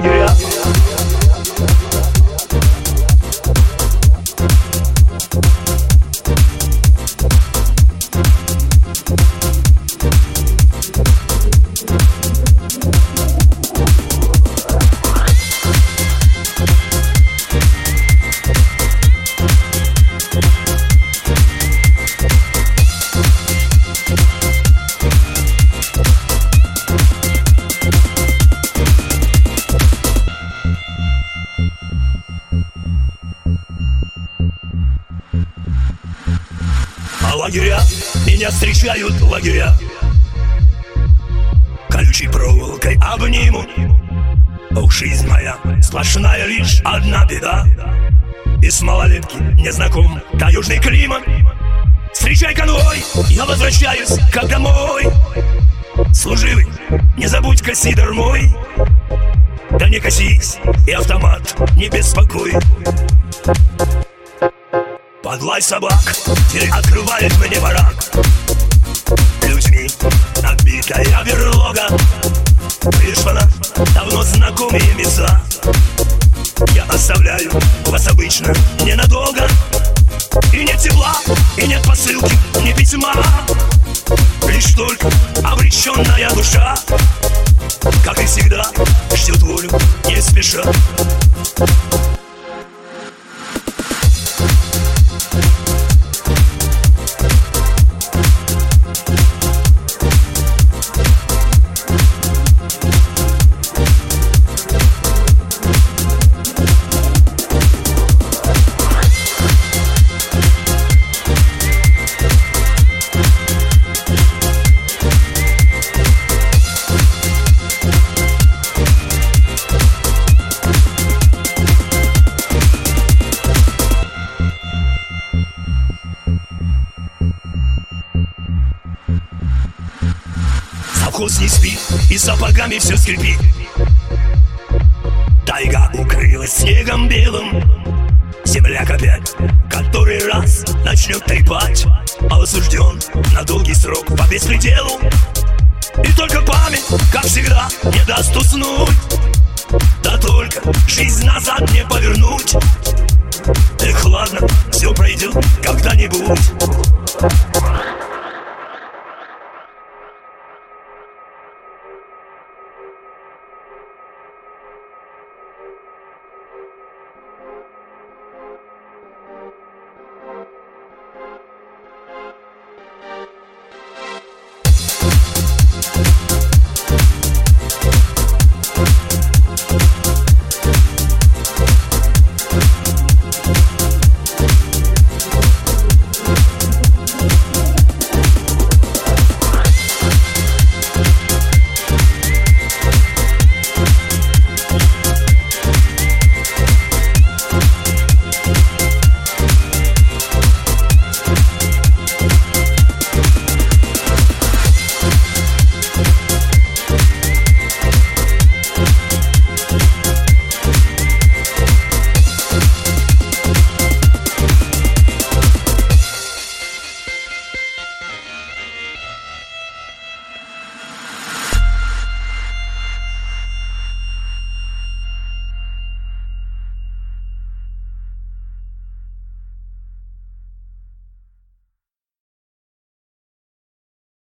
лагеря. А лагеря, меня встречают лагеря, колючей проволокой обниму. Ох, жизнь моя, сплошная лишь одна беда. Из малолетки не знаком таежный климат. Встречай конвой, я возвращаюсь как домой. Служивый, не забудь-ка сидор мой. Да не косись, и автомат не беспокой. Подлай собак, дверь открывает мне барак. Людьми набитая берлога. Пришла давно знакомые места. Я оставляю вас обычно ненадолго. И нет тепла, и нет посылки, ни письма. Лишь только обреченная душа, как и всегда, ждет волю не спеша. Совхоз не спит, и сапогами все скрипит. Тайга укрылась снегом белым. Земляк опять который раз начнет трепать, а осужден на долгий срок по беспределу. И только память, как всегда, не даст уснуть. Да только жизнь назад не повернуть. Эх, ладно, все пройдет когда-нибудь.